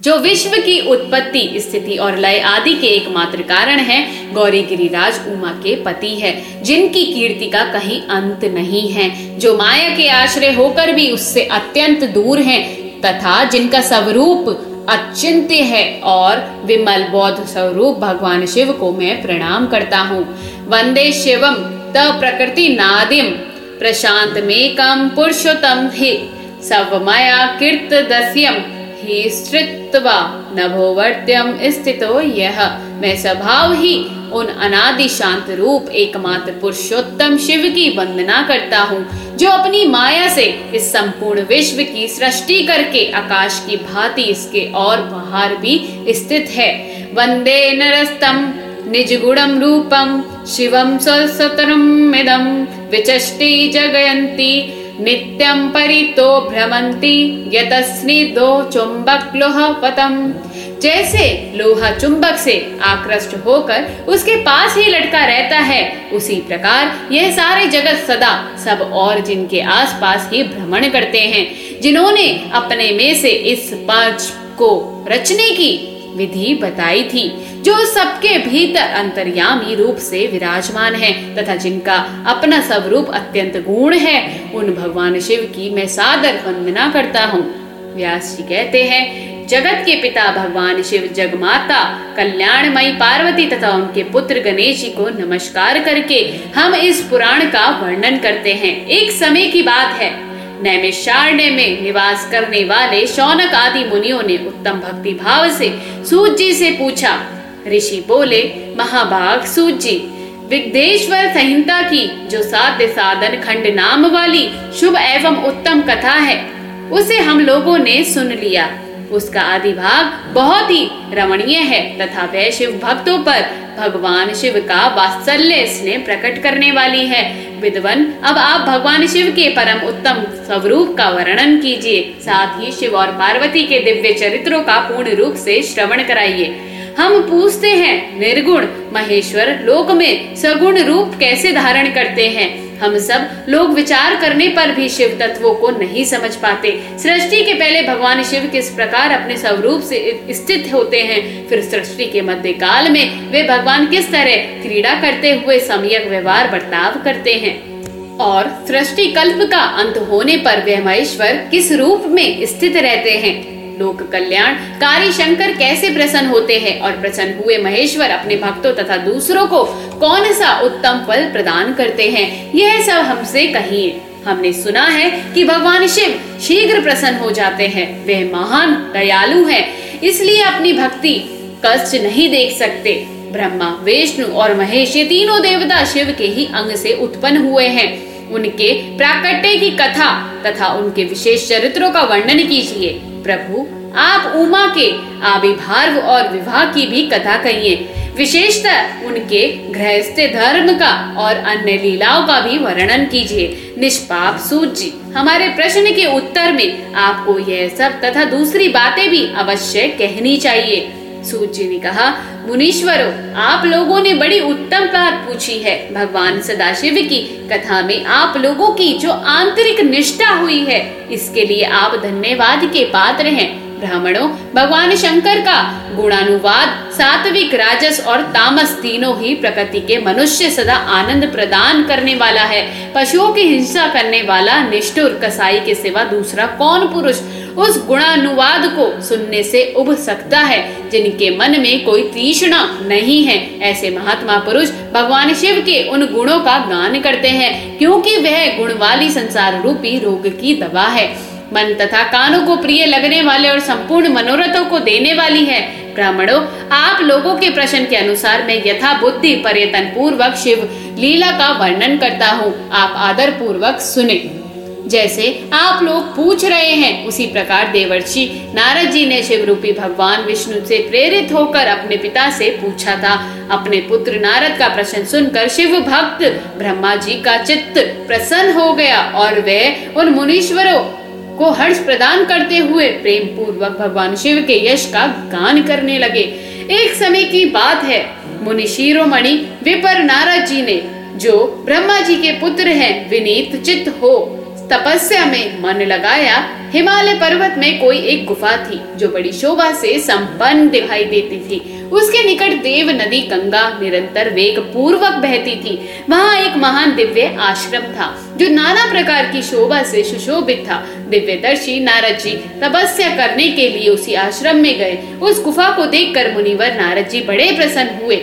जो विश्व की उत्पत्ति, स्थिति और लय आदि के एकमात्र कारण है, गौरी गिरिराज उमा के पति है, जिनकी कीर्ति का कहीं अंत नहीं है, जो माया के आश्रय होकर भी उससे अत्यंत दूर हैं, तथा जिनका स्वरूप अचिंत्य है और विमल बौद्ध स्वरूप भगवान शिव को मैं प्रणाम करता हूँ। वंदे शिवम त प्रकृति नादिम प्रशांतमेकं पुरुषोत्तम हे सवमया कीर्त दस्यम ही स्त्रित्वा नभोवर्त्यम स्थितो यह। मैं स्वभाव ही उन अनादि शांत रूप एकमात्र पुरुषोत्तम शिव की वंदना करता हूँ, जो अपनी माया से इस संपूर्ण विश्व की सृष्टि करके आकाश की भांति इसके और बाहर भी स्थित है। वंदे नरस्तम निज गुणम रूपम शिवम सतरम इदम विचष्टि जगयंती नित्यं परितो भ्रमंती यतस्निदो चुंबक लोह पतम। जैसे लोहा चुंबक से आकृष्ट होकर उसके पास ही लटका रहता है, उसी प्रकार यह सारे जगत सदा सब और जिनके आसपास ही भ्रमण करते हैं, जिन्होंने अपने में से इस पांच को रचने की विधि बताई थी, जो सबके भीतर अंतर्यामी रूप से विराजमान है तथा जिनका अपना स्वरूप अत्यंत गुण है, उन भगवान शिव की मैं सादर वंदना करता हूँ। व्यास जी कहते हैं, जगत के पिता भगवान शिव, जगमाता कल्याणमयी पार्वती तथा उनके पुत्र गणेश जी को नमस्कार करके हम इस पुराण का वर्णन करते हैं। एक समय की बात है, नैमिषारण्य में निवास करने वाले शौनक आदि मुनियों ने उत्तम भक्ति भाव से सूत जी से पूछा। ऋषि बोले, महाभाग सूत जी, विघ्नेश्वर संहिता की जो साध्य साधन खंड नाम वाली शुभ एवं उत्तम कथा है, उसे हम लोगों ने सुन लिया। उसका आदि भाग बहुत ही रमणीय है तथा वह शिव भक्तों पर भगवान शिव का वात्सल्य स्नेह प्रकट करने वाली है। विद्वन, अब आप भगवान शिव के परम उत्तम स्वरूप का वर्णन कीजिए, साथ ही शिव और पार्वती के दिव्य चरित्रों का पूर्ण रूप से श्रवण कराइए। हम पूछते हैं, निर्गुण महेश्वर लोक में सगुण रूप कैसे धारण करते हैं? हम सब लोग विचार करने पर भी शिव तत्वों को नहीं समझ पाते। सृष्टि के पहले भगवान शिव किस प्रकार अपने स्वरूप से स्थित होते हैं, फिर सृष्टि के मध्य काल में वे भगवान किस तरह क्रीड़ा करते हुए सम्यक व्यवहार बर्ताव करते हैं, और सृष्टि कल्प का अंत होने पर वे महेश्वर किस रूप में स्थित रहते हैं। लोक कल्याण कारी शंकर कैसे प्रसन्न होते हैं और प्रसन्न हुए महेश्वर अपने भक्तों तथा दूसरों को कौन सा उत्तम फल प्रदान करते हैं, यह सब हमसे कहिए। हमने सुना है कि भगवान शिव शीघ्र प्रसन्न हो जाते हैं। वे महान दयालु हैं, इसलिए अपनी भक्ति कष्ट नहीं देख सकते। ब्रह्मा, विष्णु और महेश ये तीनों देवता शिव के ही अंग से उत्पन्न हुए हैं। उनके प्राकट्य की कथा तथा उनके विशेष चरित्रों का वर्णन कीजिए। प्रभु, आप उमा के आविर्भाव और विवाह की भी कथा कहिए, विशेषतः उनके गृहस्थ धर्म का और अन्य लीलाओं का भी वर्णन कीजिए। निष्पाप सूत जी, हमारे प्रश्न के उत्तर में आपको यह सब तथा दूसरी बातें भी अवश्य कहनी चाहिए। सूत जी ने कहा, मुनीश्वरों, आप लोगों ने बड़ी उत्तम बात पूछी है। भगवान सदाशिव की कथा में आप लोगों की जो आंतरिक निष्ठा हुई है, इसके लिए आप धन्यवाद के पात्र हैं। ब्राह्मणों, भगवान शंकर का गुणानुवाद सात्विक, राजस और तामस तीनों ही प्रकृति के मनुष्य सदा आनंद प्रदान करने वाला है। पशुओं की हिंसा करने वाला निष्ठुर कसाई के सिवा दूसरा कौन पुरुष उस गुणानुवाद को सुनने से उब सकता है, जिनके मन में कोई तृष्णा नहीं है। ऐसे महात्मा पुरुष भगवान शिव के उन गुणों का गान करते हैं, क्योंकि वह गुण वाली संसार रूपी रोग की दवा है। मन तथा कानों को प्रिय लगने वाले और संपूर्ण मनोरथों को देने वाली है। ब्राह्मणों, आप लोगों के प्रश्न के अनुसार मैं यथा बुद्धि पर्यटन पूर्वक शिव लीला का वर्णन करता हूँ। आप आदर पूर्वक सुने। जैसे आप लोग पूछ रहे हैं, उसी प्रकार देवर्षि नारद जी ने शिव रूपी भगवान विष्णु से प्रेरित होकर अपने पिता से पूछा था। अपने पुत्र नारद का प्रश्न सुनकर शिव भक्त ब्रह्मा जी का चित्त प्रसन्न हो गया और वे उन मुनीश्वरों को हर्ष प्रदान करते हुए प्रेम पूर्वक भगवान शिव के यश का गान करने लगे। एक समय की बात है, मुनि शिरोमणि विपर नारद जी ने, जो ब्रह्मा जी के पुत्र हैं, विनीत चित्त हो तपस्या में मन लगाया। हिमालय पर्वत में कोई एक गुफा थी जो बड़ी शोभा से संपन्न दिखाई देती थी। उसके निकट देव नदी गंगा निरंतर वेग पूर्वक बहती थी। वहाँ एक महान दिव्य आश्रम था जो नाना प्रकार की शोभा से सुशोभित था। दिव्यदर्शी नारद जी तपस्या करने के लिए उसी आश्रम में गए। उस गुफा को देखकर मुनिवर नारद जी बड़े प्रसन्न हुए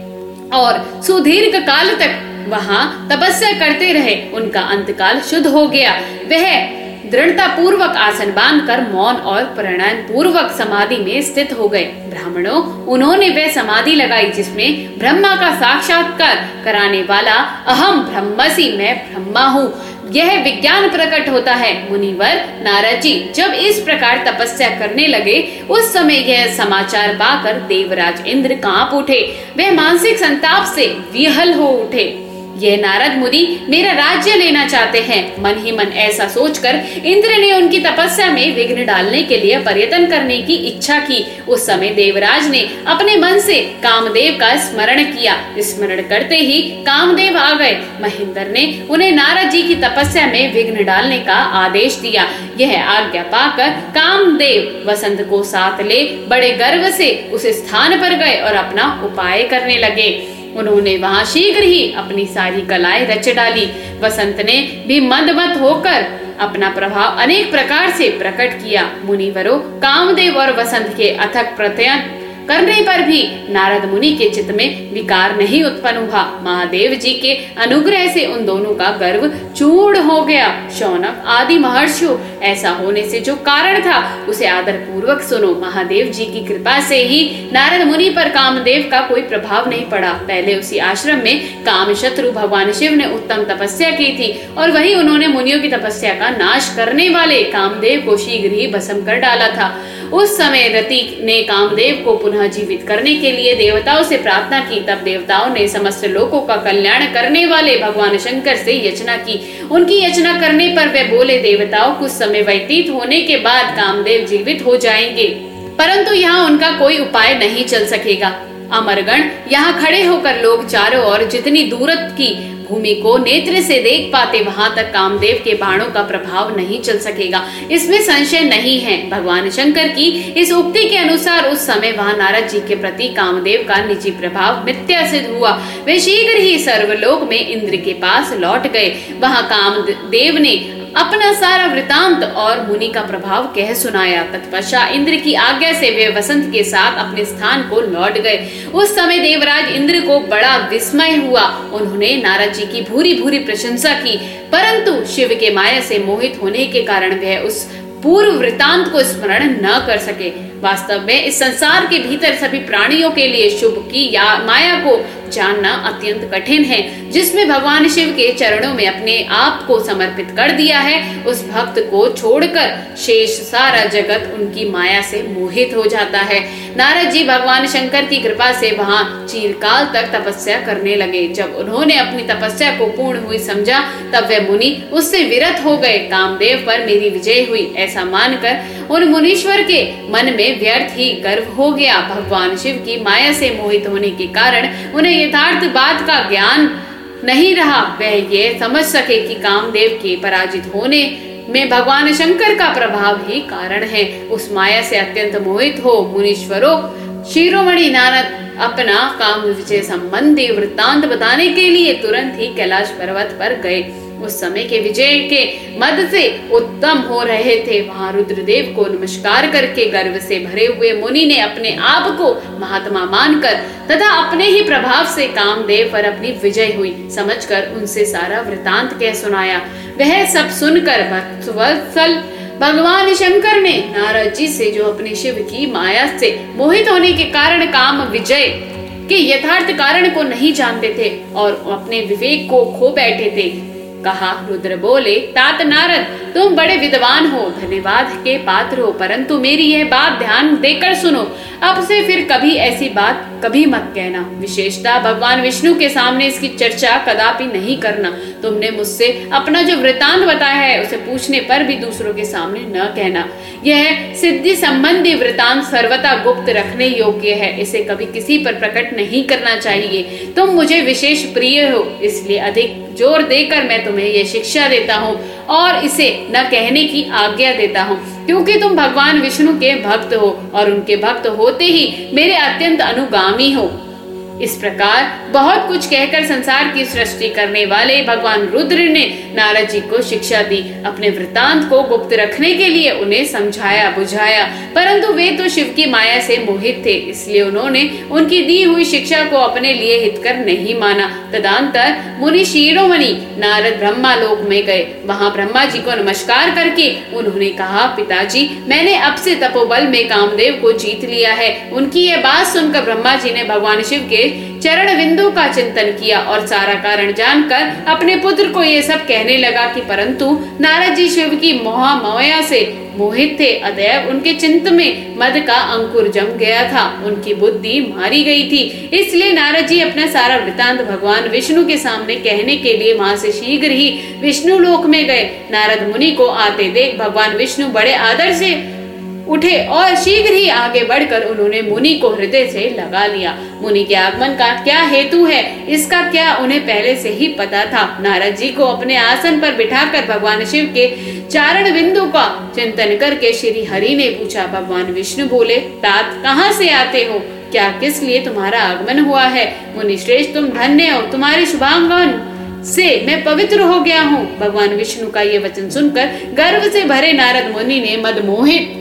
और सुदीर्घ काल तक वहाँ तपस्या करते रहे। उनका अंतकाल शुद्ध हो गया। वह दृढ़ता पूर्वक आसन बांधकर मौन और प्राणायाम पूर्वक समाधि में स्थित हो गए। ब्राह्मणों, उन्होंने वह समाधि लगाई जिसमें ब्रह्मा का साक्षात्कार कराने वाला अहम ब्रह्मसि, मैं ब्रह्मा हूँ, यह विज्ञान प्रकट होता है। मुनिवर नारद जी जब इस प्रकार तपस्या करने लगे, उस समय यह समाचार पाकर देवराज इंद्र कांप उठे। वे मानसिक संताप से विह्वल हो उठे। यह नारद मुनि मेरा राज्य लेना चाहते हैं। मन ही मन ऐसा सोचकर इंद्र ने उनकी तपस्या में विघ्न डालने के लिए पर्यटन करने की इच्छा की। उस समय देवराज ने अपने मन से कामदेव का स्मरण किया। स्मरण करते ही कामदेव आ गए। महेंद्र ने उन्हें नारद जी की तपस्या में विघ्न डालने का आदेश दिया। यह आज्ञा पाकर कामदेव वसंत को साथ ले बड़े गर्व से उस स्थान पर गए और अपना उपाय करने लगे। उन्होंने वहां शीघ्र ही अपनी सारी कलाएं रच डाली। वसंत ने भी मंदमत होकर अपना प्रभाव अनेक प्रकार से प्रकट किया। मुनिवरों, कामदेव और वसंत के अथक प्रयत्न करने पर भी नारद मुनि के चित्त में विकार नहीं उत्पन्न हुआ। महादेव जी के अनुग्रह से उन दोनों का गर्व चूर्ण हो गया। शौनक आदि महर्षियों, ऐसा होने से जो कारण था उसे आदर पूर्वक सुनो। महादेव जी की कृपा से ही नारद मुनि पर कामदेव का कोई प्रभाव नहीं पड़ा। पहले उसी आश्रम में काम शत्रु भगवान शिव ने उत्तम तपस्या की थी और वही उन्होंने मुनियों की तपस्या का नाश करने वाले कामदेव को शीघ्र ही भस्म कर डाला था। उस समय रति ने कामदेव को पुनः जीवित करने के लिए देवताओं से प्रार्थना की। तब देवताओं ने समस्त लोकों का कल्याण करने वाले भगवान शंकर से याचना की। उनकी याचना करने पर वे बोले, देवताओं कुछ समय व्यतीत होने के बाद कामदेव जीवित हो जाएंगे, परंतु यहाँ उनका कोई उपाय नहीं चल सकेगा। अमरगण यहाँ खड़े होकर लोग चारों ओर जितनी दूरत की भूमि को नेत्र से देख पाते, वहां तक कामदेव के बाणों का प्रभाव नहीं चल सकेगा, इसमें संशय नहीं है। भगवान शंकर की इस उक्ति के अनुसार उस समय वहां नारद जी के प्रति कामदेव का निजी प्रभाव मिथ्या सिद्ध हुआ। वे शीघ्र ही सर्वलोक में इंद्र के पास लौट गए। वहां कामदेव ने अपना सारा वृतांत और मुनि का प्रभाव कह सुनाया। तत्पश्चात इंद्र की आज्ञा से वे वसंत के साथ अपने स्थान को लौट गए। उस समय देवराज इंद्र को बड़ा विस्मय हुआ। उन्होंने नारद जी की भूरी भूरी प्रशंसा की, परंतु शिव के माया से मोहित होने के कारण वह उस पूर्व वृतांत को स्मरण न कर सके। वास्तव में इस संसार के भीतर सभी प्राणियों के लिए शुभ की या माया को जानना अत्यंत कठिन है। जिसमें भगवान शिव के चरणों में अपने आप को समर्पित कर दिया है, उस भक्त को छोड़कर शेष सारा जगत उनकी माया से मोहित हो जाता है। नारद जी भगवान शंकर की कृपा से वहां चिरकाल तक तपस्या करने लगे। जब उन्होंने अपनी तपस्या को पूर्ण हुई समझा, तब वे मुनि उससे विरत हो गए। कामदेव पर मेरी विजय हुई ऐसा मानकर उन मुनीश्वर के मन में व्यर्थ ही गर्व हो गया। भगवान शिव की माया से मोहित होने के कारण उन्हें यथार्थ बात का ज्ञान नहीं रहा। वह ये समझ सके कि कामदेव के पराजित होने में भगवान शंकर का प्रभाव ही कारण है। उस माया से अत्यंत मोहित हो मुनीश्वरों, शिरोमणि नारद अपना काम विजय संबंधी वृत्तांत बताने के लिए तुरंत ही कैलाश पर्वत पर गए। उस समय के विजय के मद से उत्तम हो रहे थे। वहां रुद्रदेव को नमस्कार करके गर्व से भरे हुए मुनि ने अपने आप को महात्मा मानकर तथा अपने ही प्रभाव से कामदेव पर अपनी विजय हुई समझकर उनसे सारा वृतांत कह सुनाया। वह सब सुनकर भक्तवत्सल भगवान शंकर ने नारद जी से, जो अपने शिव की माया से मोहित होने के कारण काम विजय के यथार्थ कारण को नहीं जानते थे और अपने विवेक को खो बैठे थे, कहा। रुद्र बोले, तात नारद, तुम बड़े विद्वान हो, धन्यवाद के पात्र हो, परंतु मेरी यह बात ध्यान देकर सुनो। अब से फिर कभी ऐसी बात कभी मत कहना। विशेषतः भगवान विष्णु के सामने इसकी चर्चा कदापि नहीं करना। तुमने मुझसे अपना जो वृतांत बताया है उसे पूछने पर भी दूसरों के सामने न कहना। यह सिद्धि संबंधी वृतांत सर्वथा गुप्त रखने योग्य है। इसे कभी किसी पर प्रकट नहीं करना चाहिए। तुम मुझे विशेष प्रिय हो, इसलिए अधिक जोर देकर मैं तुम्हें ये शिक्षा देता हूँ। और इसे न कहने की आज्ञा देता हूँ, क्योंकि तुम भगवान विष्णु के भक्त हो और उनके भक्त होते ही मेरे अत्यंत अनुगामी हो। इस प्रकार बहुत कुछ कहकर संसार की सृष्टि करने वाले भगवान रुद्र ने नारद जी को शिक्षा दी। अपने वृतांत को गुप्त रखने के लिए उन्हें समझाया बुझाया, परंतु वे तो शिव की माया से मोहित थे, इसलिए उन्होंने उनकी दी हुई शिक्षा को अपने लिए हितकर नहीं माना। तदंतर मुनि शिरोमणि नारद ब्रह्मा लोक में गए। वहाँ ब्रह्मा जी को नमस्कार करके उन्होंने कहा, पिताजी, मैंने अब से तपोबल में कामदेव को जीत लिया है। उनकी ये बात सुनकर ब्रह्मा जी ने भगवान शिव के चरण बिंदु का चिंतन किया और सारा कारण जानकर अपने पुत्र को ये सब कहने लगा कि परंतु नारद जी शिव की मोहा से मोहित थे, अतएव उनके चिंत में मद का अंकुर जम गया था, उनकी बुद्धि मारी गई थी। इसलिए नारद जी अपना सारा वृतांत भगवान विष्णु के सामने कहने के लिए वहां से शीघ्र ही विष्णु लोक में गए। नारद मुनि को आते देख भगवान विष्णु बड़े आदर से उठे और शीघ्र ही आगे बढ़कर उन्होंने मुनि को हृदय से लगा लिया। मुनि के आगमन का क्या हेतु है, इसका क्या उन्हें पहले से ही पता था। नारद जी को अपने आसन पर बिठाकर भगवान शिव के चरण बिंदु का चिंतन करके श्री हरि ने पूछा। भगवान विष्णु बोले, तात कहाँ से आते हो, क्या किस लिए तुम्हारा आगमन हुआ है। मुनि श्रेष्ठ, तुम धन्य हो, तुम्हारे शुभांगन से मैं पवित्र हो गया हूँ। भगवान विष्णु का ये वचन सुनकर गर्व से भरे नारद मुनि ने मदमोहित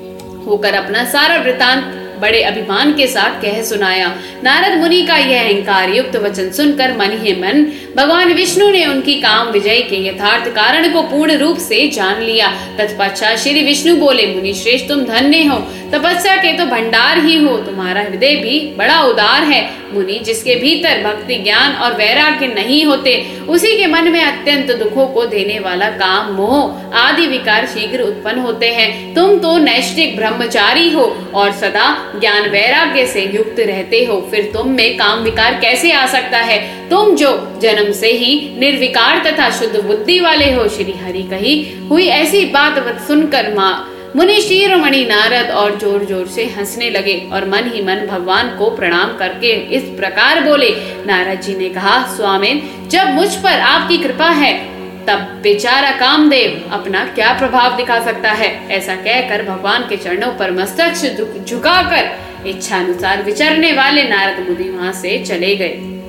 होकर अपना सारा वृतांत बड़े अभिमान के साथ कह सुनाया। नारद मुनि का यह अहंकार युक्त वचन सुनकर मन ही मन भगवान विष्णु ने उनकी काम विजय के यथार्थ कारण को पूर्ण रूप से जान लिया। तत्पश्चात श्री विष्णु बोले, मुनि श्रेष्ठ, तुम धन्य हो, तपस्या के तो भंडार ही हो, तुम्हारा हृदय भी बड़ा उदार है। मुनि, जिसके भीतर भक्ति ज्ञान और वैराग्य नहीं होते, उसी के मन में अत्यंत दुखों को देने वाला काम मोह आदि विकार शीघ्र उत्पन्न होते हैं। तुम तो नैष्ठिक ब्रह्मचारी हो और सदा ज्ञान वैराग्य से युक्त रहते हो, फिर तुम में काम विकार कैसे आ सकता है। तुम जो जन्म से ही निर्विकार तथा शुद्ध बुद्धि वाले हो। श्री हरि कही हुई ऐसी बात सुनकर मुनि शिरोमणि नारद और जोर जोर से हंसने लगे और मन ही मन भगवान को प्रणाम करके इस प्रकार बोले। नारद जी ने कहा, स्वामिन, जब मुझ पर आपकी कृपा है तब बेचारा कामदेव अपना क्या प्रभाव दिखा सकता है। ऐसा कहकर भगवान के चरणों पर मस्तक झुकाकर इच्छानुसार विचरने वाले नारद मुनि वहां से चले गए।